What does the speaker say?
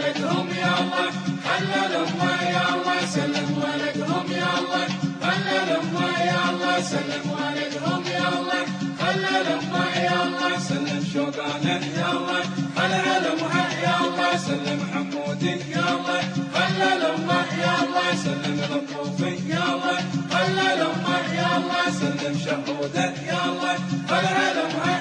ولدهم يا الله خلى الأمة يا الله سلم ولدهم يا الله خلى الأمة يا الله سلم ولدهم يا الله خلى الأمة يا الله سلم شوقانا يا الله خلى الأمة يا الله سلم حمود يا الله خلى الأمة يا الله سلم الطوفي يا الله خلى الأمة يا الله سلم شهودة يا الله خلى الأمة